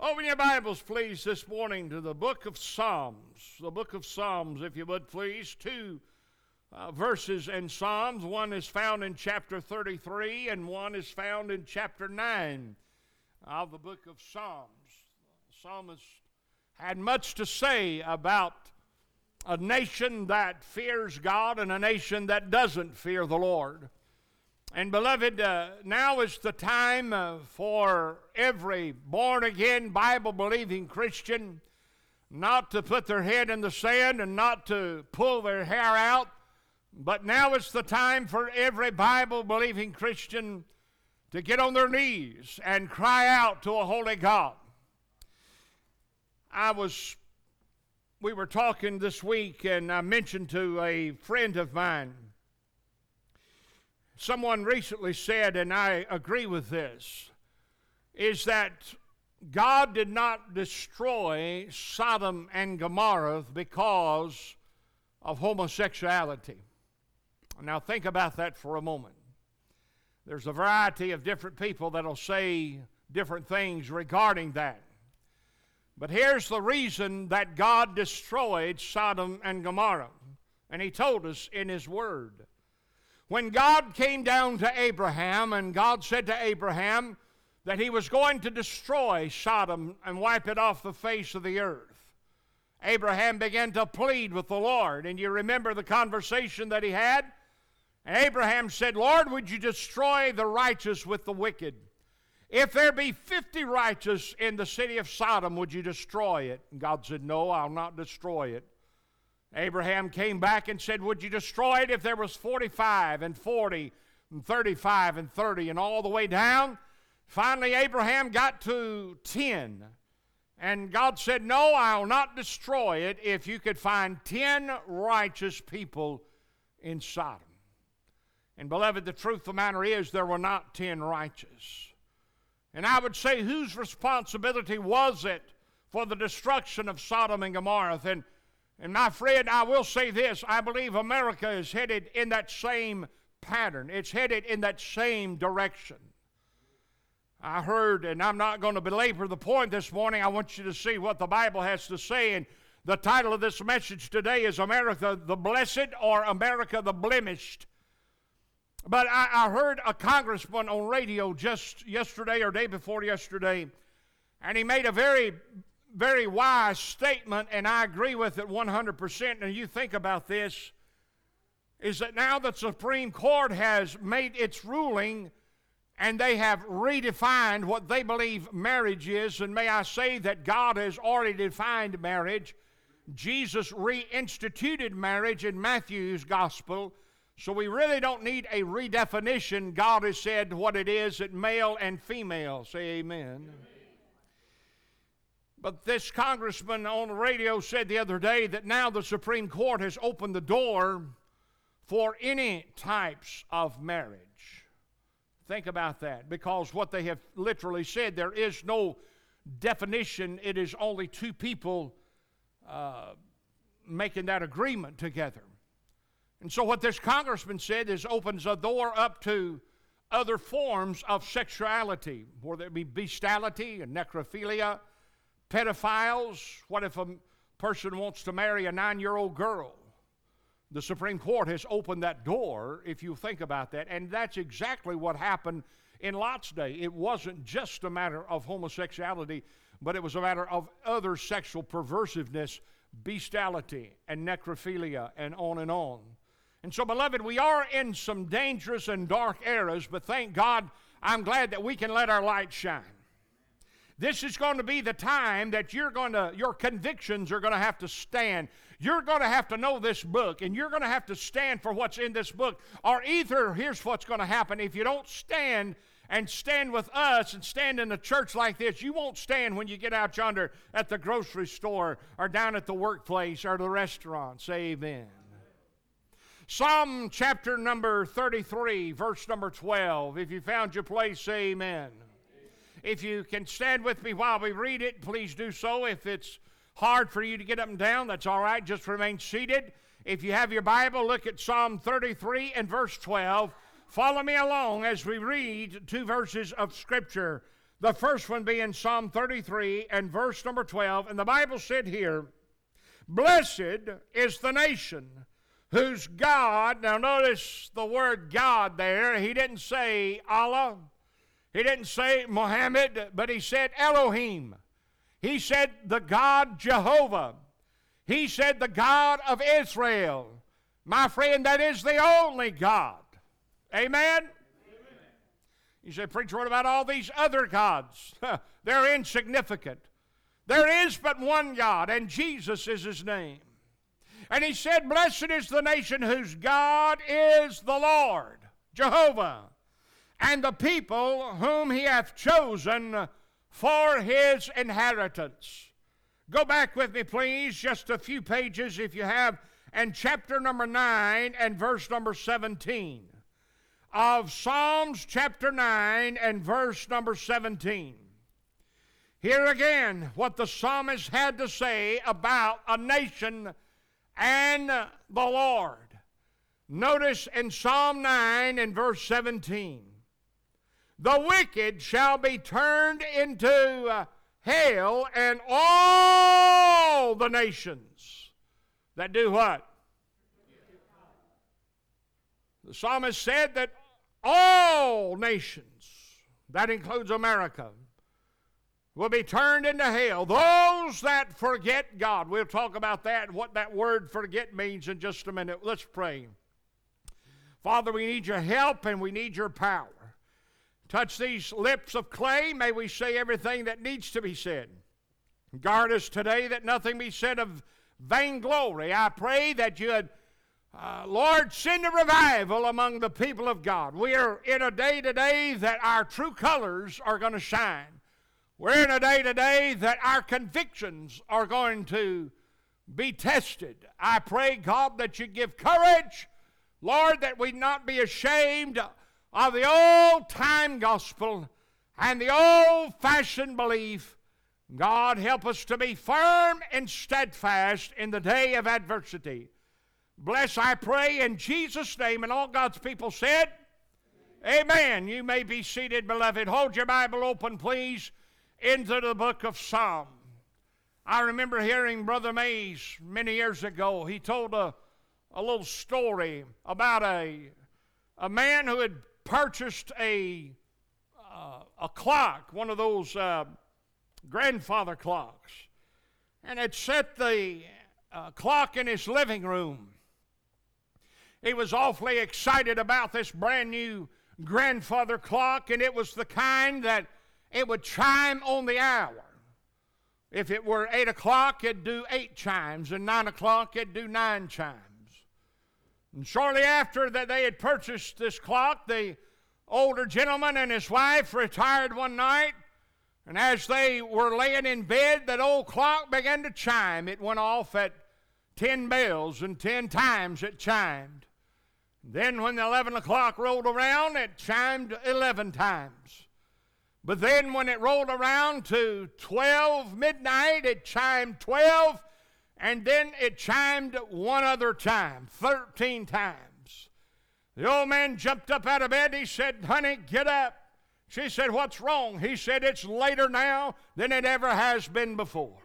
Open your Bibles, please, this morning to the book of Psalms. The book of Psalms, if you would, please. Two verses in Psalms. One is found in chapter 33, and one is found in chapter 9 of the book of Psalms. The psalmist had much to say about a nation that fears God and a nation that doesn't fear the Lord. And beloved, now is the time for every born-again, Bible-believing Christian not to put their head in the sand and not to pull their hair out, but now is the time for every Bible-believing Christian to get on their knees and cry out to a holy God. We were talking this week, and I mentioned to a friend of mine, someone recently said, and I agree with this, is that God did not destroy Sodom and Gomorrah because of homosexuality. Now think about that for a moment. There's a variety of different people that'll say different things regarding that. But here's the reason that God destroyed Sodom and Gomorrah. And He told us in His Word. When God came down to Abraham, and God said to Abraham that He was going to destroy Sodom and wipe it off the face of the earth, Abraham began to plead with the Lord. And you remember the conversation that he had? And Abraham said, Lord, would you destroy the righteous with the wicked? If there be 50 righteous in the city of Sodom, would you destroy it? And God said, no, I'll not destroy it. Abraham came back and said, would you destroy it if there was 45 and 40 and 35 and 30 and all the way down? Finally, Abraham got to 10. And God said, no, I'll not destroy it if you could find 10 righteous people in Sodom. And beloved, the truth of the matter is there were not 10 righteous. And I would say, whose responsibility was it for the destruction of Sodom and Gomorrah? And my friend, I will say this, I believe America is headed in that same pattern. It's headed in that same direction. I heard, and I'm not going to belabor the point this morning, I want you to see what the Bible has to say. And the title of this message today is America the Blessed or America the Blemished. But I heard a congressman on radio just yesterday or day before yesterday, and he made a very, very wise statement, and I agree with it 100%. And you think about this, is that now the Supreme Court has made its ruling, and they have redefined what they believe marriage is. And may I say that God has already defined marriage. Jesus reinstituted marriage in Matthew's gospel. So we really don't need a redefinition. God has said what it is at male and female. Say amen. Amen. But this congressman on the radio said the other day that now the Supreme Court has opened the door for any types of marriage. Think about that, because what they have literally said, there is no definition. It is only two people making that agreement together. And so what this congressman said is opens a door up to other forms of sexuality, whether it be bestiality and necrophilia, pedophiles. What if a person wants to marry a 9-year-old girl? The Supreme Court has opened that door, if you think about that. And that's exactly what happened in Lot's day. It wasn't just a matter of homosexuality, but it was a matter of other sexual perversiveness, bestiality and necrophilia, and on and on. And so, beloved, we are in some dangerous and dark eras, but thank God, I'm glad that we can let our light shine. This is going to be the time that your convictions are going to have to stand. You're going to have to know this book, and you're going to have to stand for what's in this book. Or either, here's what's going to happen. If you don't stand and stand with us and stand in a church like this, you won't stand when you get out yonder at the grocery store or down at the workplace or the restaurant. Say amen. Psalm chapter number 33, verse number 12. If you found your place, say amen. If you can stand with me while we read it, please do so. If it's hard for you to get up and down, that's all right. Just remain seated. If you have your Bible, look at Psalm 33 and verse 12. Follow me along as we read two verses of Scripture. The first one being Psalm 33 and verse number 12. And the Bible said here, blessed is the nation whose God, now notice the word God there. He didn't say Allah. He didn't say Muhammad, but he said Elohim. He said the God Jehovah. He said the God of Israel. My friend, that is the only God. Amen? Amen. You say, preacher, what about all these other gods? They're insignificant. There is but one God, and Jesus is his name. And he said, blessed is the nation whose God is the Lord, Jehovah, and the people whom he hath chosen for his inheritance. Go back with me, please, just a few pages if you have, and chapter number 9 and verse number 17 of Psalms chapter 9 and verse number 17. Here again, what the psalmist had to say about a nation and the Lord. Notice in Psalm 9 and verse 17, the wicked shall be turned into hell, and all the nations that do what? The psalmist said that all nations, that includes America, will be turned into hell. Those that forget God. We'll talk about that, what that word forget means in just a minute. Let's pray. Father, we need your help and we need your power. Touch these lips of clay. May we say everything that needs to be said. Guard us today that nothing be said of vainglory. I pray that you'd, Lord, send a revival among the people of God. We are in a day today that our true colors are going to shine. We're in a day today that our convictions are going to be tested. I pray, God, that you give courage, Lord, that we not be ashamed of the old-time gospel and the old-fashioned belief. God, help us to be firm and steadfast in the day of adversity. Bless, I pray, in Jesus' name, and all God's people said, amen. You may be seated, beloved. Hold your Bible open, please, into the book of Psalm. I remember hearing Brother Mays many years ago. He told a little story about a man who had purchased a clock, one of those grandfather clocks, and had set the clock in his living room. He was awfully excited about this brand new grandfather clock, and it was the kind that it would chime on the hour. If it were 8 o'clock, it'd do 8 chimes, and 9 o'clock, it'd do 9 chimes. And shortly after that they had purchased this clock, the older gentleman and his wife retired one night, and as they were laying in bed, that old clock began to chime. It went off at 10 bells, and 10 times it chimed. Then when the 11 o'clock rolled around, it chimed 11 times. But then when it rolled around to 12 midnight, it chimed 12, and then it chimed one other time, 13 times. The old man jumped up out of bed. He said, honey, get up. She said, what's wrong? He said, it's later now than it ever has been before.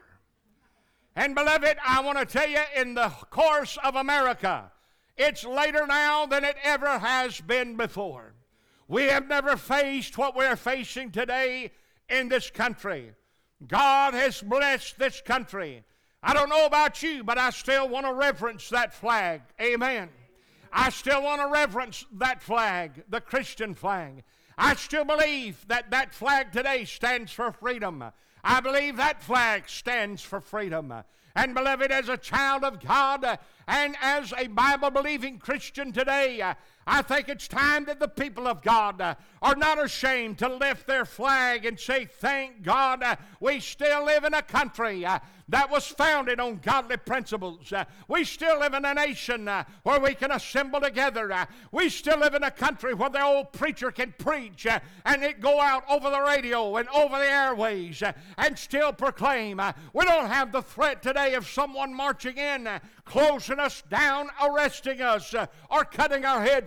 And beloved, I want to tell you, in the course of America, it's later now than it ever has been before. We have never faced what we're facing today in this country. God has blessed this country. I don't know about you, but I still want to reverence that flag. Amen. I still want to reverence that flag, the Christian flag. I still believe that that flag today stands for freedom. I believe that flag stands for freedom. And beloved, as a child of God and as a Bible-believing Christian today, I think it's time that the people of God are not ashamed to lift their flag and say, thank God we still live in a country that was founded on godly principles. We still live in a nation where we can assemble together. We still live in a country where the old preacher can preach and it go out over the radio and over the airways and still proclaim. We don't have the threat today of someone marching in, closing us down, arresting us, or cutting our heads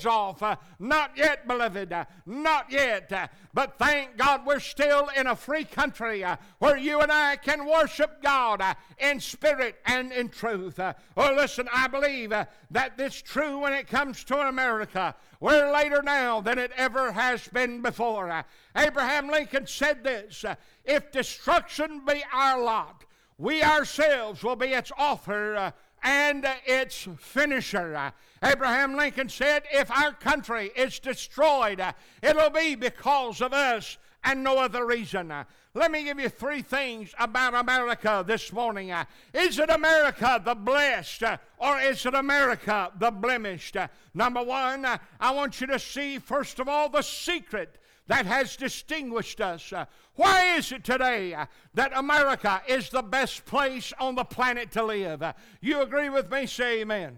heads off. Not yet, beloved. Not yet. But thank God we're still in a free country where you and I can worship God in spirit and in truth. Listen, I believe that this is true when it comes to America. We're later now than it ever has been before. Abraham Lincoln said this, if destruction be our lot, we ourselves will be its author and its finisher. Abraham Lincoln said, if our country is destroyed, it'll be because of us and no other reason. Let me give you three things about America this morning. Is it America the blessed, or is it America the blemished? Number one, I want you to see, first of all, the secret that has distinguished us. Why is it today that America is the best place on the planet to live? You agree with me? Say amen.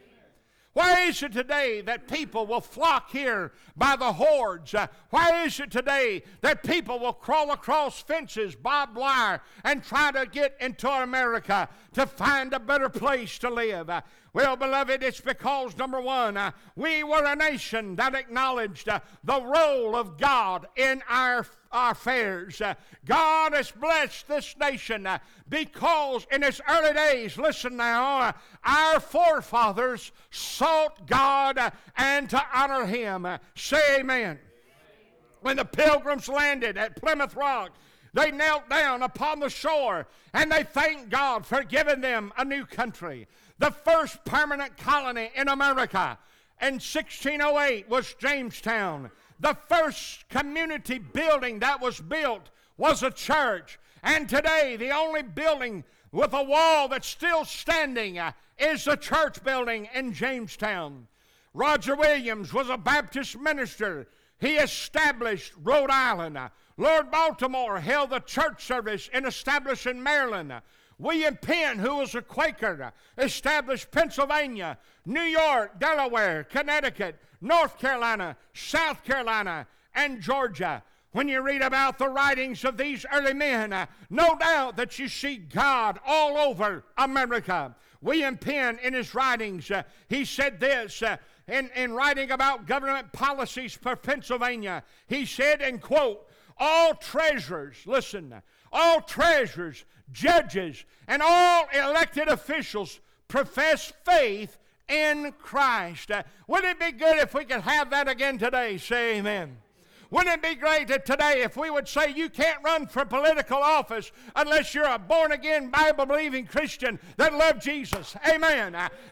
Why is it today that people will flock here by the hordes? Why is it today that people will crawl across fences, barbed wire, and try to get into America to find a better place to live? Well, beloved, it's because, number one, we were a nation that acknowledged the role of God in our affairs. God has blessed this nation because in its early days, listen now, our forefathers sought God and to honor Him. Say amen. When the Pilgrims landed at Plymouth Rock, they knelt down upon the shore and they thanked God for giving them a new country. The first permanent colony in America in 1608 was Jamestown. The first community building that was built was a church. And today, the only building with a wall that's still standing is the church building in Jamestown. Roger Williams was a Baptist minister. He established Rhode Island. Lord Baltimore held the church service and established in Maryland. William Penn, who was a Quaker, established Pennsylvania, New York, Delaware, Connecticut, North Carolina, South Carolina, and Georgia. When you read about the writings of these early men, no doubt that you see God all over America. William Penn, in his writings, he said this, in writing about government policies for Pennsylvania, he said, and quote, all treasurers, listen, all treasurers, judges, and all elected officials profess faith in Christ. Wouldn't it be good if we could have that again today? Say amen. Wouldn't it be great that today if we would say you can't run for political office unless you're a born-again, Bible-believing Christian that loves Jesus? Amen.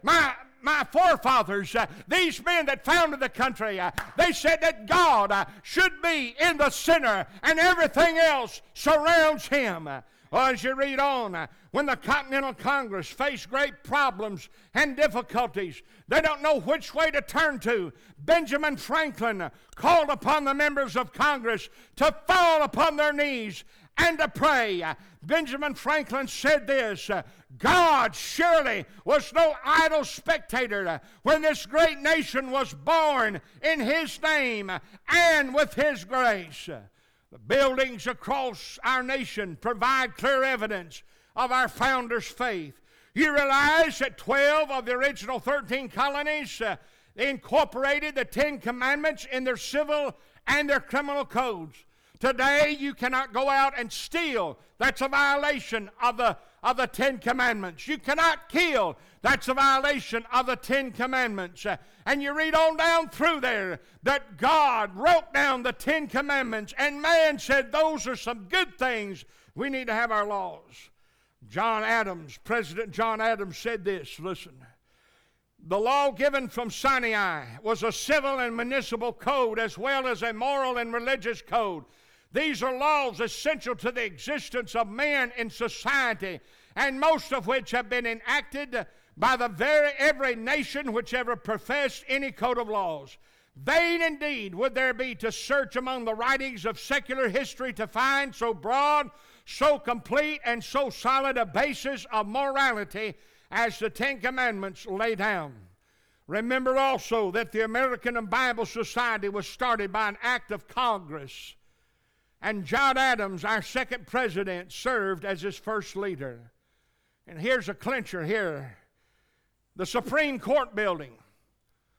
My forefathers, these men that founded the country, they said that God should be in the center and everything else surrounds Him. Well, as you read on, when the Continental Congress faced great problems and difficulties, they don't know which way to turn to. Benjamin Franklin called upon the members of Congress to fall upon their knees and to pray. Benjamin Franklin said this, God surely was no idle spectator when this great nation was born in His name and with His grace. The buildings across our nation provide clear evidence of our founders' faith. You realize that 12 of the original 13 colonies they incorporated the 10 Commandments in their civil and their criminal codes. Today, you cannot go out and steal. That's a violation of the 10 Commandments. You cannot kill. That's a violation of the 10 Commandments. And you read on down through there that God wrote down the 10 Commandments, and man said those are some good things. We need to have our laws. President John Adams said this, listen. The law given from Sinai was a civil and municipal code as well as a moral and religious code. These are laws essential to the existence of men in society, and most of which have been enacted by every nation which ever professed any code of laws. Vain indeed would there be to search among the writings of secular history to find so broad, so complete, and so solid a basis of morality as the 10 Commandments lay down. Remember also that the American Bible Society was started by an act of Congress, and John Adams, our second president, served as its first leader. And here's a clincher here. The Supreme Court building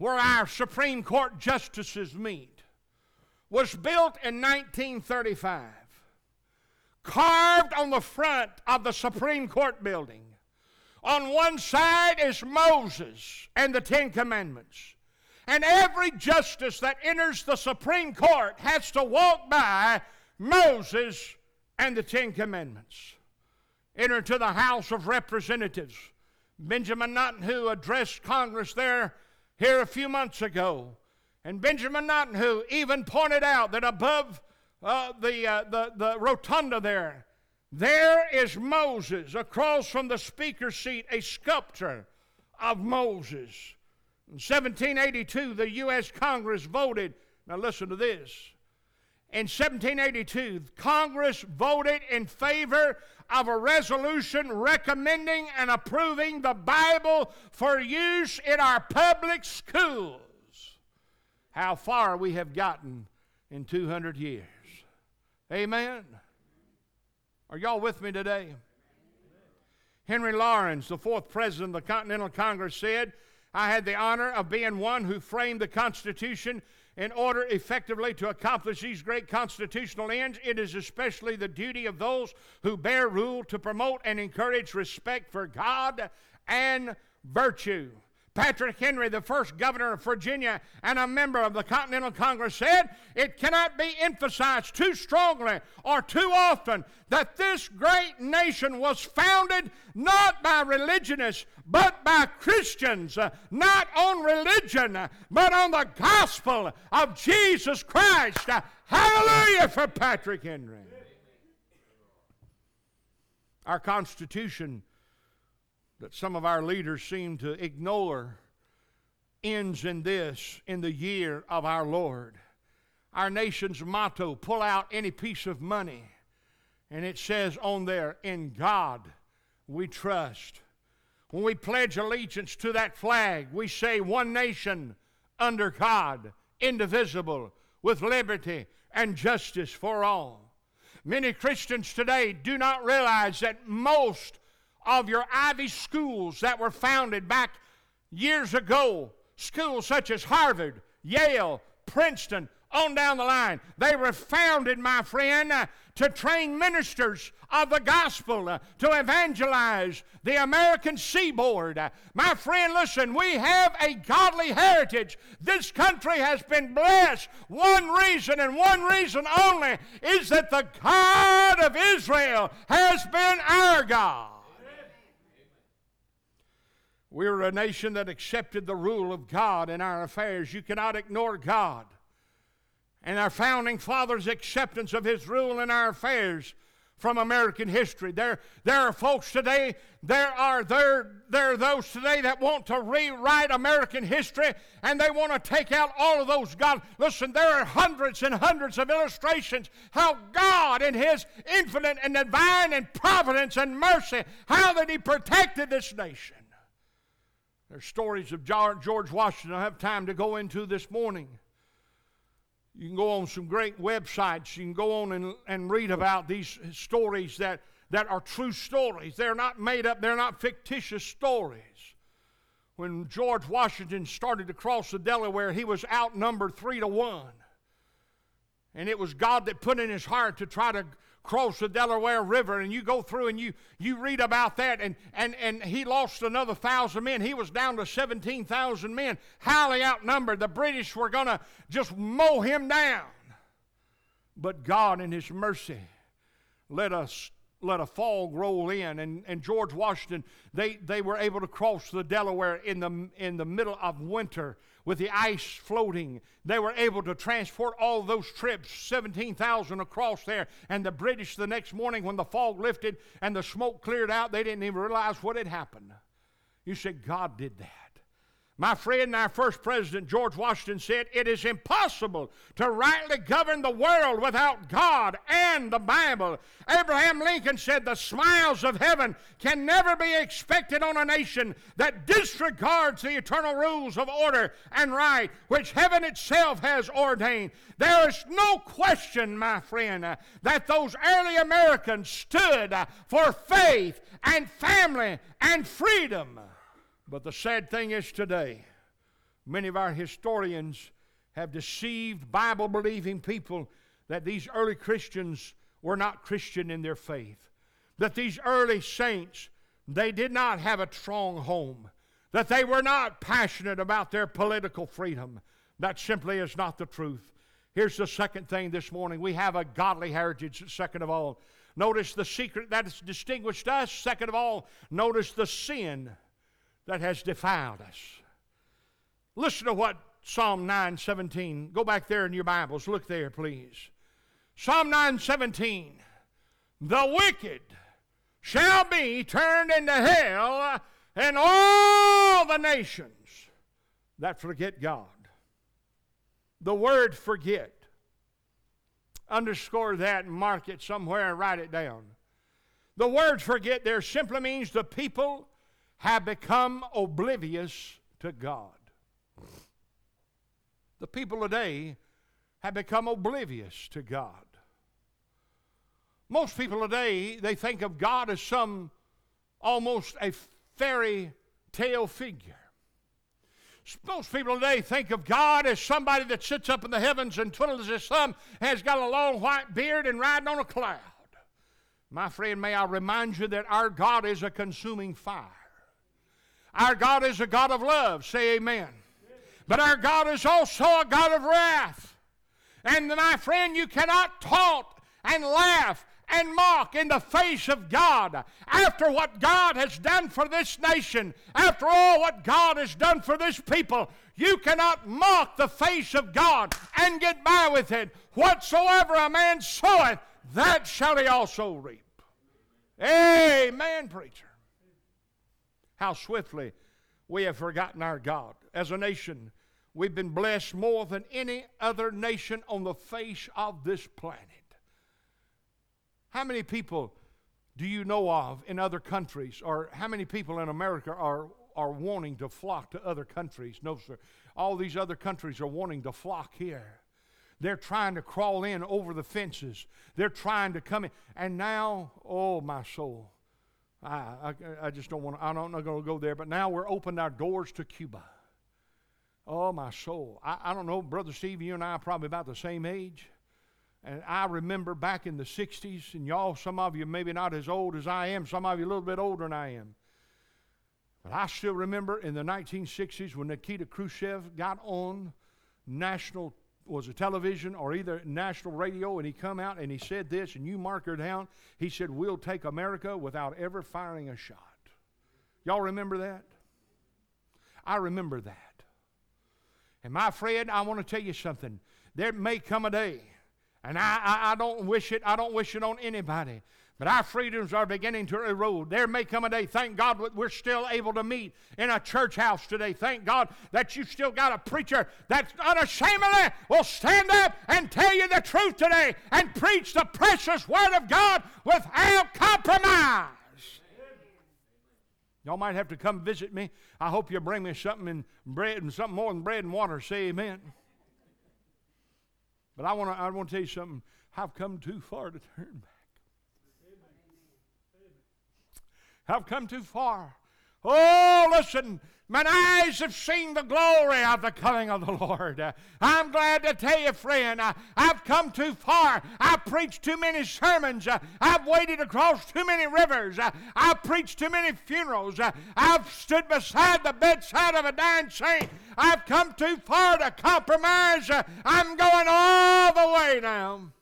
where our Supreme Court justices meet, was built in 1935. Carved on the front of the Supreme Court building. On one side is Moses and the Ten Commandments. And every justice that enters the Supreme Court has to walk by Moses and the Ten Commandments. Enter to the House of Representatives. Benjamin Netanyahu addressed Congress here a few months ago. And Benjamin Netanyahu even pointed out that above the rotunda there is Moses. Across from the speaker's seat, a sculpture of Moses. In 1782, the U.S. Congress voted, now listen to this. In 1782, Congress voted in favor of a resolution recommending and approving the Bible for use in our public schools. How far we have gotten in 200 years. Amen. Are y'all with me today? Henry Laurens, the fourth president of the Continental Congress, said, "I had the honor of being one who framed the Constitution in order effectively to accomplish these great constitutional ends. It is especially the duty of those who bear rule to promote and encourage respect for God and virtue." Patrick Henry, the first governor of Virginia and a member of the Continental Congress, said, "It cannot be emphasized too strongly or too often that this great nation was founded not by religionists, but by Christians, not on religion, but on the gospel of Jesus Christ." Hallelujah for Patrick Henry. Our Constitution, that some of our leaders seem to ignore, ends in the year of our Lord. Our nation's motto, pull out any piece of money, and it says on there, "In God we trust." When we pledge allegiance to that flag, we say, "One nation under God, indivisible, with liberty and justice for all." Many Christians today do not realize that most of your Ivy schools that were founded back years ago, schools such as Harvard, Yale, Princeton, on down the line, they were founded, my friend, to train ministers of the gospel, to evangelize the American seaboard. My friend, listen, we have a godly heritage. This country has been blessed. One reason and one reason only is that the God of Israel has been our God. We're a nation that accepted the rule of God in our affairs. You cannot ignore God. And our founding fathers' acceptance of His rule in our affairs from American history. There are folks today, there are those today that want to rewrite American history, and they want to take out all of those God. Listen, there are hundreds and hundreds of illustrations how God in His infinite and divine and providence and mercy, how that He protected this nation. There's stories of George Washington I don't have time to go into this morning. You can go on some great websites. You can go on and read about these stories that are true stories. They're not made up. They're not fictitious stories. When George Washington started to cross the Delaware, he was outnumbered 3-1. And it was God that put in his heart to try to cross the Delaware River, and you go through and you read about that, and he lost another 1,000 men. He was down to 17,000 men, highly outnumbered. The British were going to just mow him down. But God in His mercy let a fog roll in, and George Washington, they were able to cross the Delaware in the middle of winter with the ice floating. They were able to transport all those trips, 17,000 across there, and the British the next morning when the fog lifted and the smoke cleared out, they didn't even realize what had happened. You said, God did that. My friend, our first president, George Washington, said, "It is impossible to rightly govern the world without God and the Bible." Abraham Lincoln said, "The smiles of heaven can never be expected on a nation that disregards the eternal rules of order and right, which heaven itself has ordained." There is no question, my friend, that those early Americans stood for faith and family and freedom. But the sad thing is today, Many of our historians have deceived Bible-believing people that these early Christians were not Christian in their faith. That these early saints, they did not have a strong home. That they were not passionate about their political freedom. That simply is not the truth. Here's the second thing this morning. We have a godly heritage, second of all. Notice the secret that has distinguished us. Second of all, notice the sin that has defiled us. Listen to what Psalm 9:17. Go back there in your Bibles. Look there, please. Psalm 9:17. The wicked shall be turned into hell, and all the nations that forget God. The word forget. Underscore that and mark it somewhere and write it down. The word forget there simply means the people have become oblivious to God. The people today have become oblivious to God. Most people today, they think of God as some almost a fairy tale figure. Most people today think of God as somebody that sits up in the heavens and twiddles his thumb, has got a long white beard and riding on a cloud. My friend, may I remind you that our God is a consuming fire. Our God is a God of love. Say amen. But our God is also a God of wrath. And my friend, you cannot taunt and laugh and mock in the face of God. After what God has done for this nation, after all what God has done for this people, you cannot mock the face of God and get by with it. Whatsoever a man soweth, that shall he also reap. Amen, preacher. How swiftly we have forgotten our God. As a nation, we've been blessed more than any other nation on the face of this planet. How many people do you know of in other countries, or how many people in America are wanting to flock to other countries? No, sir. All these other countries are wanting to flock here. They're trying to crawl in over the fences. They're trying to come in. And now, oh, my soul, I just don't want to, I'm not going to go there, but now we're opening our doors to Cuba. Oh, my soul. I don't know, Brother Steve, you and I are probably about the same age. And I remember back in the 60s, and y'all, some of you maybe not as old as I am, some of you a little bit older than I am. But I still remember in the 1960s when Nikita Khrushchev got on national, was it television or either national radio, and he come out and he said this, and you mark her down. He said, "We'll take America without ever firing a shot." Y'all remember that? I remember that. And my friend, I want to tell you something. There may come a day, and I don't wish it on anybody, but our freedoms are beginning to erode. There may come a day, thank God we're still able to meet in a church house today. Thank God that you still got a preacher that unashamedly will stand up and tell you the truth today and preach the precious Word of God without compromise. Y'all might have to come visit me. I hope you bring me something in bread and something more than bread and water. Say amen. But I want to tell you something. I've come too far to turn back. I've come too far. Oh, listen. My eyes have seen the glory of the coming of the Lord. I'm glad to tell you, friend, I've come too far. I've preached too many sermons. I've waded across too many rivers. I've preached too many funerals. I've stood beside the bedside of a dying saint. I've come too far to compromise. I'm going all the way now.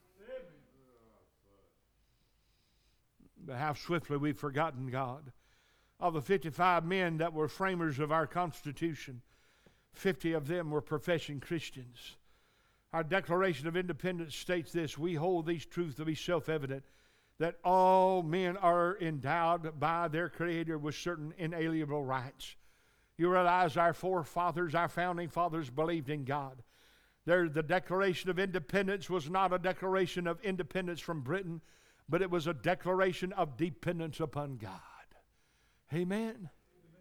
But how swiftly we've forgotten God. Of the 55 men that were framers of our Constitution, 50 of them were professing Christians. Our Declaration of Independence states this: we hold these truths to be self-evident, that all men are endowed by their Creator with certain inalienable rights. You realize our forefathers, our founding fathers, believed in God. The Declaration of Independence was not a declaration of independence from Britain, but it was a declaration of dependence upon God. Amen.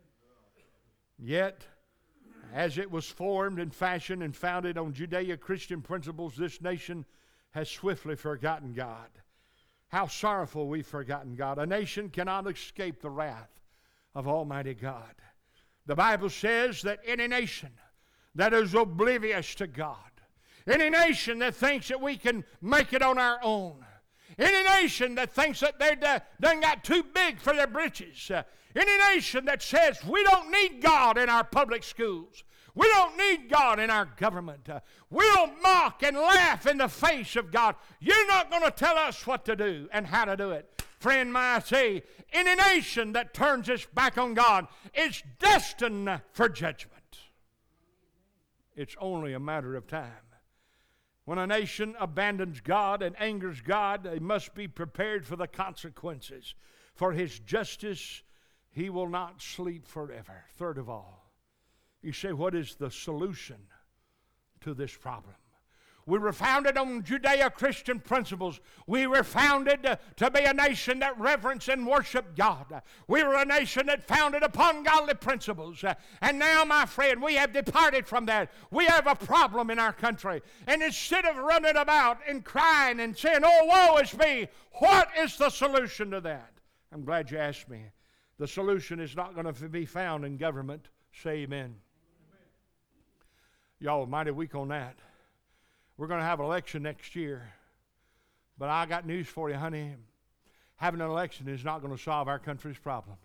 Yet, as it was formed and fashioned and founded on Judeo-Christian principles, this nation has swiftly forgotten God. How sorrowful we've forgotten God. A nation cannot escape the wrath of Almighty God. The Bible says that any nation that is oblivious to God. Any nation that thinks that we can make it on our own. Any nation that thinks that they done got too big for their britches. Any nation that says we don't need God in our public schools. We don't need God in our government. We'll mock and laugh in the face of God. You're not going to tell us what to do and how to do it. Friend, I say, any nation that turns its back on God is destined for judgment. It's only a matter of time. When a nation abandons God and angers God, they must be prepared for the consequences. For His justice, He will not sleep forever. Third of all, you say, what is the solution to this problem? We were founded on Judeo-Christian principles. We were founded to be a nation that reverenced and worshiped God. We were a nation that founded upon godly principles. And now, my friend, we have departed from that. We have a problem in our country. And instead of running about and crying and saying, oh, woe is me, what is the solution to that? I'm glad you asked me. The solution is not going to be found in government. Say amen. Y'all are mighty weak on that. We're going to have an election next year. But I got news for you, honey. Having an election is not going to solve our country's problems.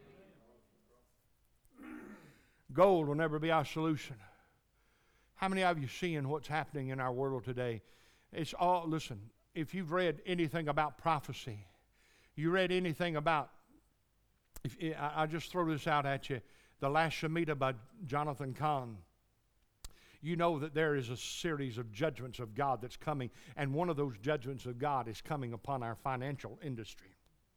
Gold will never be our solution. How many of you seeing what's happening in our world today? It's all, listen, if you've read anything about prophecy, you read anything about, I just throw this out at you, The Last Shemitah by Jonathan Cahn. You know that there is a series of judgments of God that's coming, and one of those judgments of God is coming upon our financial industry.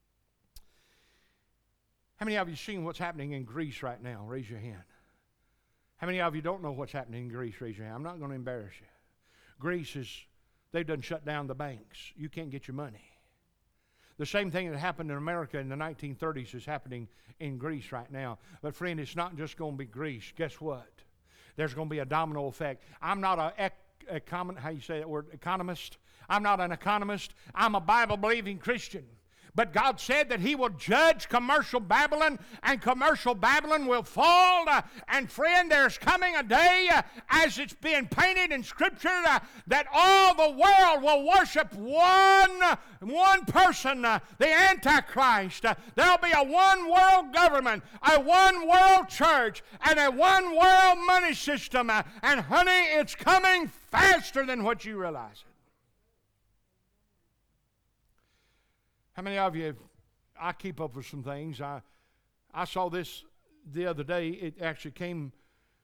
How many of you seen what's happening in Greece right now? Raise your hand. How many of you don't know what's happening in Greece? Raise your hand. I'm not going to embarrass you. Greece they've done shut down the banks. You can't get your money. The same thing that happened in America in the 1930s is happening in Greece right now. But friend, it's not just going to be Greece. Guess what? There's going to be a domino effect. I'm not economist. I'm not an economist. I'm a Bible-believing Christian. But God said that He will judge commercial Babylon, and commercial Babylon will fall. And friend, there's coming a day, as it's being painted in Scripture, that all the world will worship one person, the Antichrist. There'll be a one-world government, a one-world church, and a one-world money system. And honey, it's coming faster than what you realize. How many of you, I keep up with some things. I saw this the other day. It actually came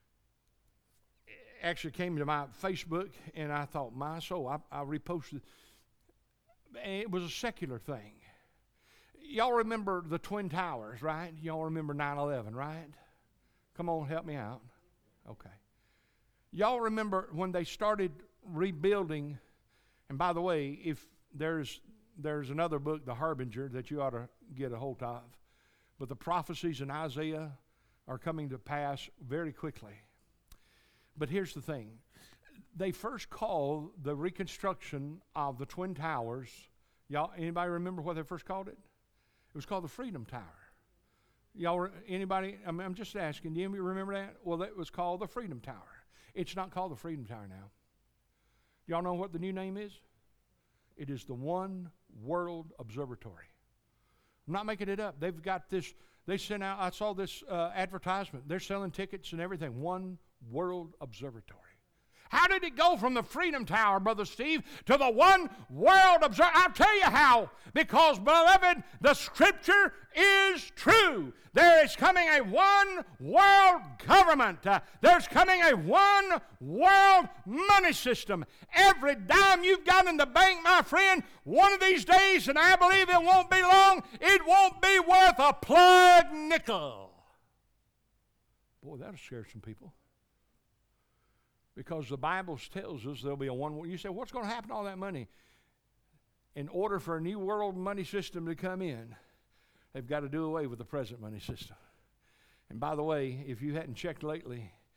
to my Facebook, and I thought, my soul, I reposted. It was a secular thing. Y'all remember the Twin Towers, right? Y'all remember 9/11, right? Come on, help me out. Okay. Y'all remember when they started rebuilding, and by the way, if there's another book, The Harbinger, that you ought to get a hold of. But the prophecies in Isaiah are coming to pass very quickly. But here's the thing. They first called the reconstruction of the Twin Towers, y'all, anybody remember what they first called it? It was called the Freedom Tower. Y'all, anybody, I'm just asking, do you remember that? Well, that was called the Freedom Tower. It's not called the Freedom Tower now. Y'all know what the new name is? It is the One World Observatory. I'm not making it up. They've got this, they sent out, I saw this advertisement. They're selling tickets and everything. One World Observatory. How did it go from the Freedom Tower, Brother Steve, to the One World Observatory? I'll tell you how. Because, beloved, the Scripture is true. There is coming a one world government. There's coming a one world money system. Every dime you've got in the bank, my friend, one of these days, and I believe it won't be long, it won't be worth a plug nickel. Boy, that'll scare some people. Because the Bible tells us there'll be a one world. You say, what's going to happen to all that money? In order for a new world money system to come in, they've got to do away with the present money system. And by the way, if you hadn't checked lately,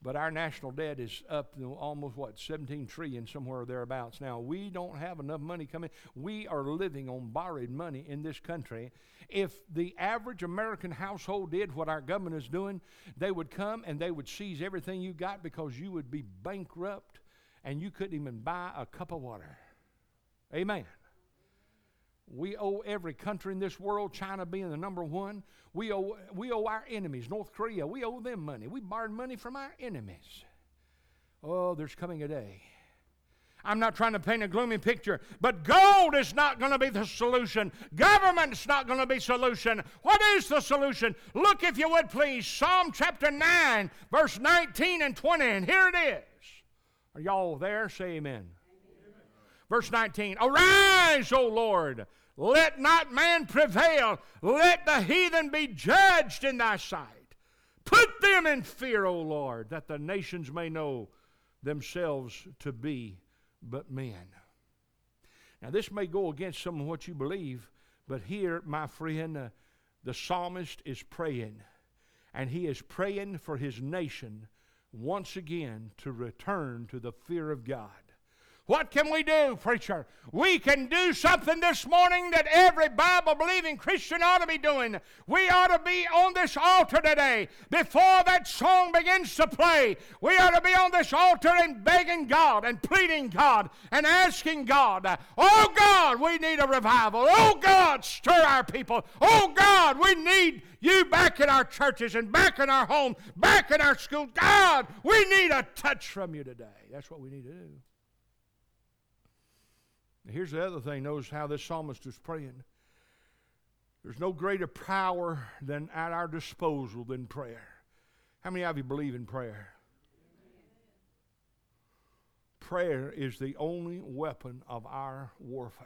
But our national debt is up to almost, 17 trillion, somewhere thereabouts. Now, we don't have enough money coming. We are living on borrowed money in this country. If the average American household did what our government is doing, they would come and they would seize everything you got because you would be bankrupt and you couldn't even buy a cup of water. Amen. We owe every country in this world, China being the number one. We owe our enemies, North Korea, we owe them money. We borrowed money from our enemies. Oh, there's coming a day. I'm not trying to paint a gloomy picture, but gold is not going to be the solution. Government's not going to be the solution. What is the solution? Look, if you would please, Psalm chapter 9, verse 19 and 20, and here it is. Are y'all there? Say amen. Verse 19, arise, O Lord, let not man prevail, let the heathen be judged in thy sight. Put them in fear, O Lord, that the nations may know themselves to be but men. Now this may go against some of what you believe, but here, my friend, the psalmist is praying, and he is praying for his nation once again to return to the fear of God. What can we do, preacher? We can do something this morning that every Bible-believing Christian ought to be doing. We ought to be on this altar today. Before that song begins to play, we ought to be on this altar and begging God and pleading God and asking God, oh God, we need a revival. Oh God, stir our people. Oh God, we need you back in our churches and back in our home, back in our schools. God, we need a touch from you today. That's what we need to do. Here's the other thing. Notice how this psalmist is praying. There's no greater power than at our disposal than prayer. How many of you believe in prayer? Prayer is the only weapon of our warfare.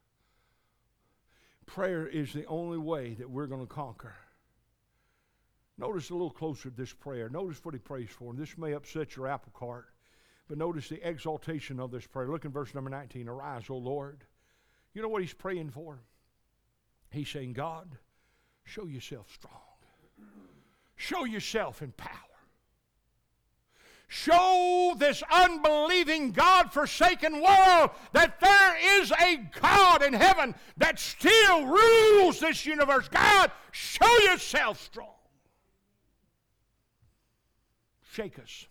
Prayer is the only way that we're going to conquer. Notice a little closer at this prayer. Notice what he prays for. And this may upset your apple cart. But notice the exaltation of this prayer. Look in verse number 19. Arise, O Lord. You know what he's praying for? He's saying, God, show yourself strong. Show yourself in power. Show this unbelieving, God-forsaken world that there is a God in heaven that still rules this universe. God, show yourself strong. Shake us.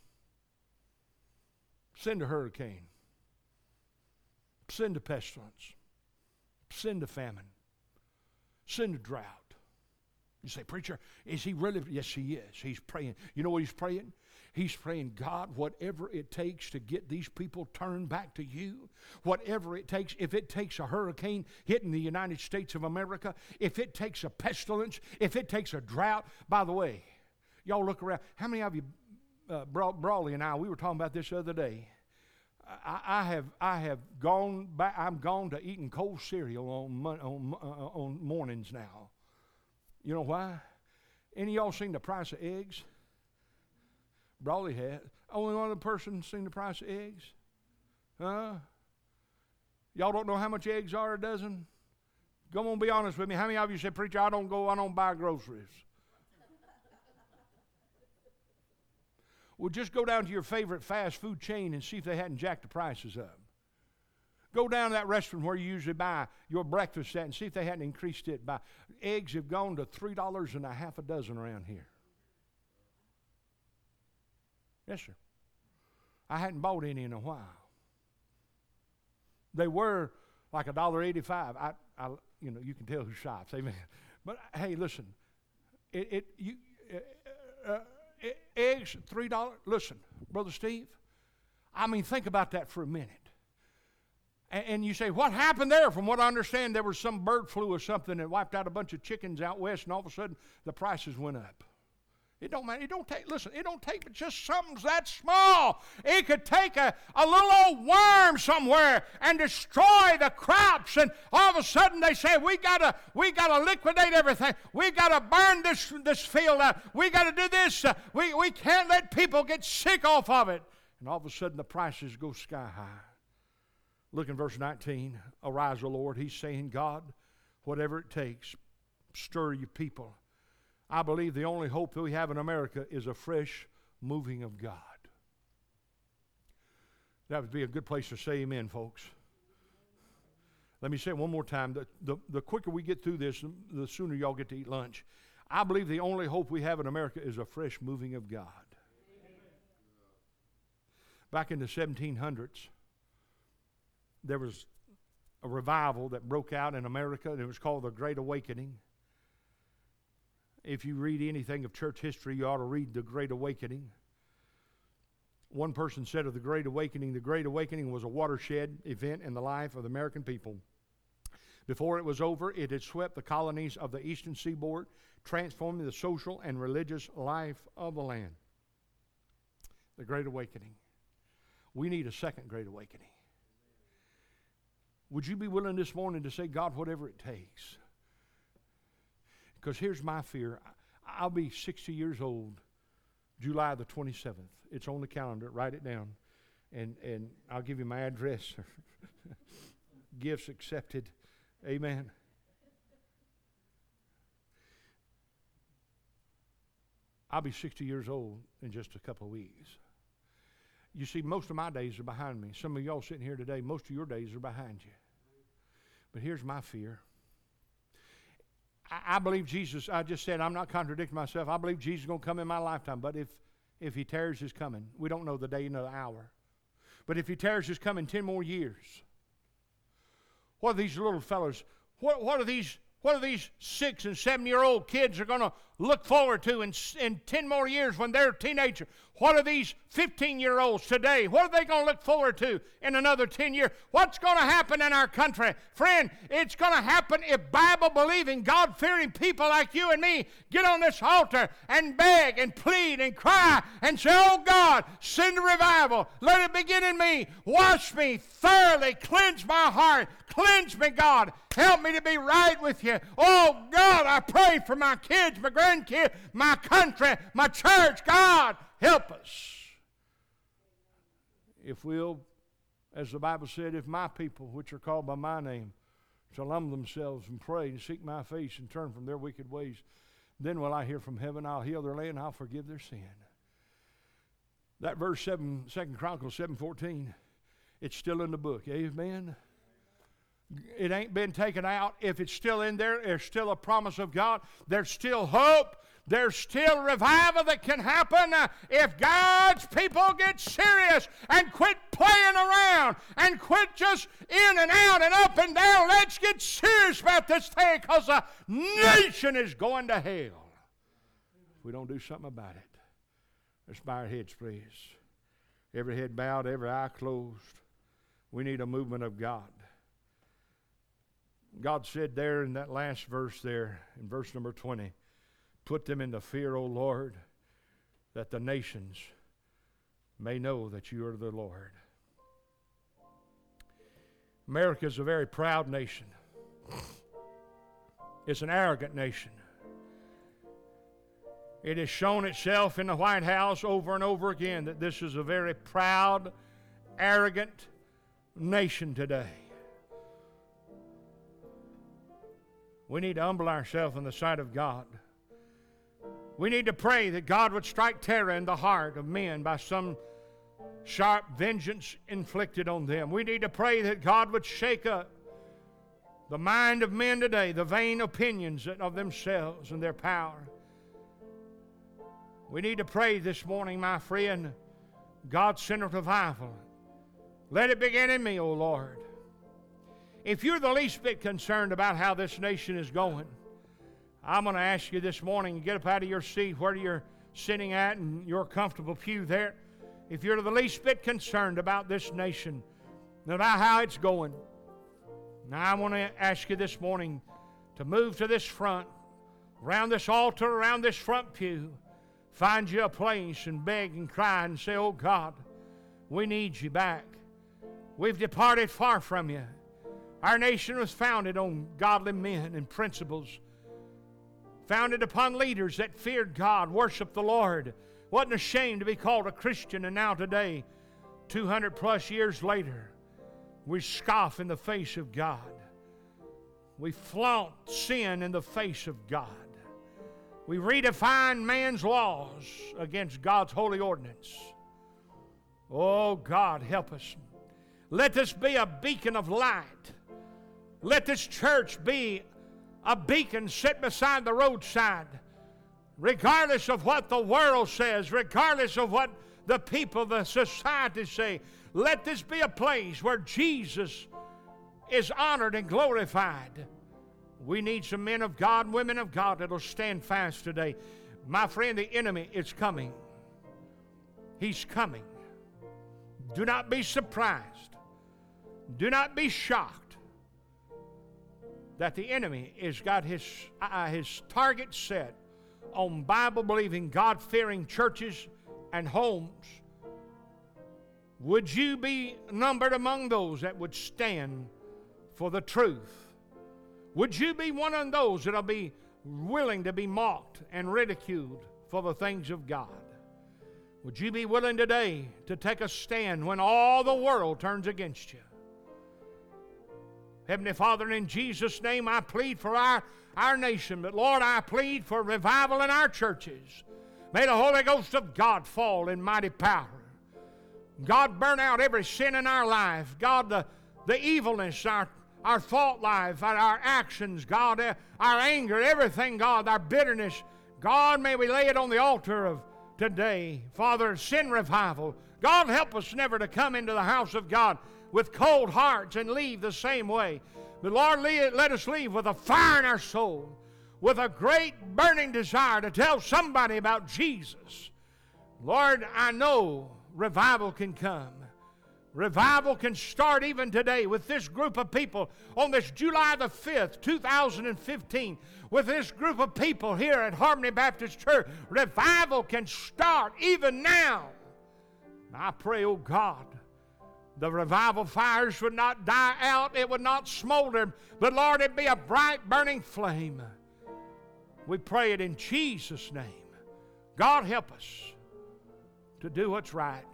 Send a hurricane. Send a pestilence. Send a famine. Send a drought. You say, preacher, is he really? Yes, he is. He's praying. You know what he's praying? He's praying, God, whatever it takes to get these people turned back to you, whatever it takes, if it takes a hurricane hitting the United States of America, if it takes a pestilence, if it takes a drought. By the way, y'all look around. How many of you, Brawley and I, we were talking about this the other day. I have gone back. I'm gone to eating cold cereal on mornings now. You know why? Any of y'all seen the price of eggs? Brawley had. Only one other person seen the price of eggs? Huh? Y'all don't know how much eggs are a dozen? Come on, be honest with me. How many of you say, preacher, I don't buy groceries? Well, just go down to your favorite fast food chain and see if they hadn't jacked the prices up. Go down to that restaurant where you usually buy your breakfast at and see if they hadn't increased it by. Eggs have gone to $3.50 a dozen around here. Yes, sir. I hadn't bought any in a while. They were like $1.85. You can tell who shops. Amen. But hey, listen, eggs $3. Listen, Brother Steve, I mean, think about that for a minute. And you say, what happened there? From what I understand, there was some bird flu or something that wiped out a bunch of chickens out west, and all of a sudden the prices went up. It don't matter. It don't take but just something that small. It could take a little old worm somewhere and destroy the crops, and all of a sudden they say, we gotta liquidate everything. We gotta burn this field out. We gotta do this. We can't let people get sick off of it. And all of a sudden the prices go sky high. Look in verse 19. Arise, O Lord. He's saying, God, whatever it takes, stir your people. I believe the only hope that we have in America is a fresh moving of God. That would be a good place to say amen, folks. Let me say it one more time. The quicker we get through this, the sooner y'all get to eat lunch. I believe the only hope we have in America is a fresh moving of God. Back in the 1700s, there was a revival that broke out in America, and it was called the Great Awakening. If you read anything of church history, you ought to read the Great Awakening. One person said of the Great Awakening was a watershed event in the life of the American people. Before it was over, it had swept the colonies of the eastern seaboard, transforming the social and religious life of the land. The Great Awakening. We need a second Great Awakening. Would you be willing this morning to say, God, whatever it takes? Because here's my fear. I'll be 60 years old July the 27th. It's on the calendar. Write it down. And I'll give you my address. Gifts accepted. Amen. I'll be 60 years old in just a couple of weeks. You see, most of my days are behind me. Some of y'all sitting here today, most of your days are behind you. But here's my fear. I believe Jesus, I just said, I'm not contradicting myself. I believe Jesus is going to come in my lifetime. But if he tarries his coming, we don't know the day nor the hour. But if he tarries his coming 10 more years, what are these little fellas, what are these 6 and 7-year-old kids are going to look forward to in 10 more years when they're teenagers? What are these 15-year-olds today? What are they going to look forward to in another 10 years? What's going to happen in our country? Friend, it's going to happen if Bible-believing, God-fearing people like you and me get on this altar and beg and plead and cry and say, oh God, send a revival. Let it begin in me. Wash me thoroughly. Cleanse my heart. Cleanse me, God. Help me to be right with you. Oh God, I pray for my kids, my grandkids, my country, my church. God, help us. If we'll, as the Bible said, if my people, which are called by my name, shall humble themselves and pray and seek my face and turn from their wicked ways, then will I hear from heaven, I'll heal their land, I'll forgive their sin. That verse 2 Chronicles 7:14, it's still in the book. Amen. It ain't been taken out. If it's still in there, there's still a promise of God. There's still hope. There's still revival that can happen if God's people get serious and quit playing around and quit just in and out and up and down. Let's get serious about this thing, because the nation is going to hell if we don't do something about it. Let's bow our heads, please. Every head bowed, every eye closed. We need a movement of God. God said there in that last verse there, in verse number 20, put them in the fear, O Lord, that the nations may know that you are the Lord. America is a very proud nation. It's an arrogant nation. It has shown itself in the White House over and over again that this is a very proud, arrogant nation today. We need to humble ourselves in the sight of God. We need to pray that God would strike terror in the heart of men by some sharp vengeance inflicted on them. We need to pray that God would shake up the mind of men today, the vain opinions of themselves and their power. We need to pray this morning, my friend, God-centered revival. Let it begin in me, O Lord. If you're the least bit concerned about how this nation is going, I'm going to ask you this morning, get up out of your seat where you're sitting at in your comfortable pew there. If you're the least bit concerned about this nation, about how it's going, now I want to ask you this morning to move to this front, around this altar, around this front pew, find you a place and beg and cry and say, oh God, we need you back. We've departed far from you. Our nation was founded on godly men and principles, founded upon leaders that feared God, worshiped the Lord, wasn't ashamed to be called a Christian. And now today, 200 plus years later, we scoff in the face of God. We flaunt sin in the face of God. We redefine man's laws against God's holy ordinance. Oh, God, help us. Let this be a beacon of light. Let this church be a beacon set beside the roadside. Regardless of what the world says, regardless of what the people, the society say, let this be a place where Jesus is honored and glorified. We need some men of God, women of God that will stand fast today. My friend, the enemy is coming. He's coming. Do not be surprised. Do not be shocked that the enemy has got his target set on Bible-believing, God-fearing churches and homes. Would you be numbered among those that would stand for the truth? Would you be one of those that will be willing to be mocked and ridiculed for the things of God? Would you be willing today to take a stand when all the world turns against you? Heavenly Father, in Jesus' name, I plead for our nation. But Lord, I plead for revival in our churches. May the Holy Ghost of God fall in mighty power. God, burn out every sin in our life. God, the evilness, our thought life, our actions, God, our anger, everything, God, our bitterness. God, may we lay it on the altar of today. Father, send revival. God, help us never to come into the house of God with cold hearts and leave the same way. But Lord, let us leave with a fire in our soul, with a great burning desire to tell somebody about Jesus. Lord, I know revival can come. Revival can start even today with this group of people on this July the 5th, 2015. With this group of people here at Harmony Baptist Church, revival can start even now. I pray, oh God, the revival fires would not die out, it would not smolder, but Lord, it'd be a bright burning flame. We pray it in Jesus' name. God, help us to do what's right.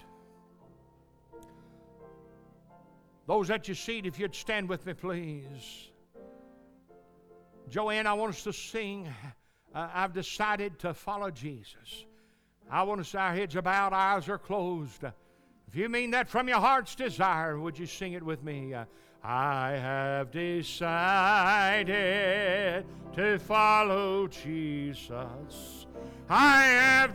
Those at your seat, if you'd stand with me, please. Joanne, I want us to sing, I've decided to follow Jesus. I want us, our heads are bowed, our eyes are closed. If you mean that from your heart's desire, would you sing it with me? I have decided to follow Jesus. I have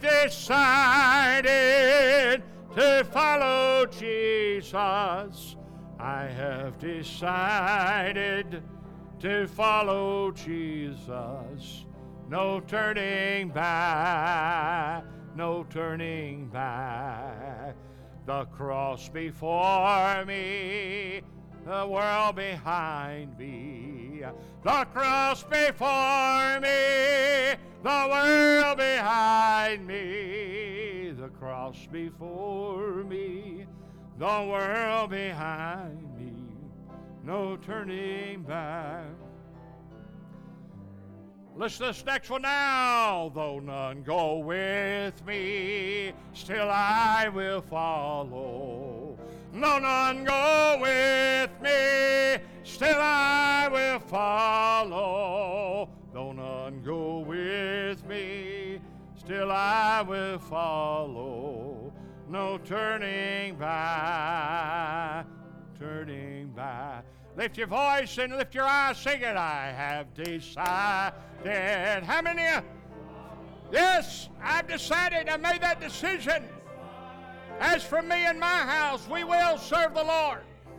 decided to follow Jesus. I have decided to follow Jesus. No turning back, no turning back. The cross before me, the world behind me. The cross before me, the world behind me. The cross before me, the world behind me. No turning back. Listen to this next one now. Though none go with me, still I will follow. Though none go with me, still I will follow. Though none go with me, still I will follow. No turning back, turning back. Lift your voice and lift your eyes, sing it. I have decided. How many? Yes, I've decided. I made that decision. As for me and my house, we will serve the Lord.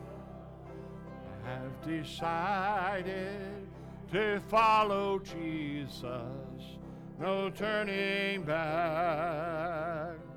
I have decided to follow Jesus. No turning back.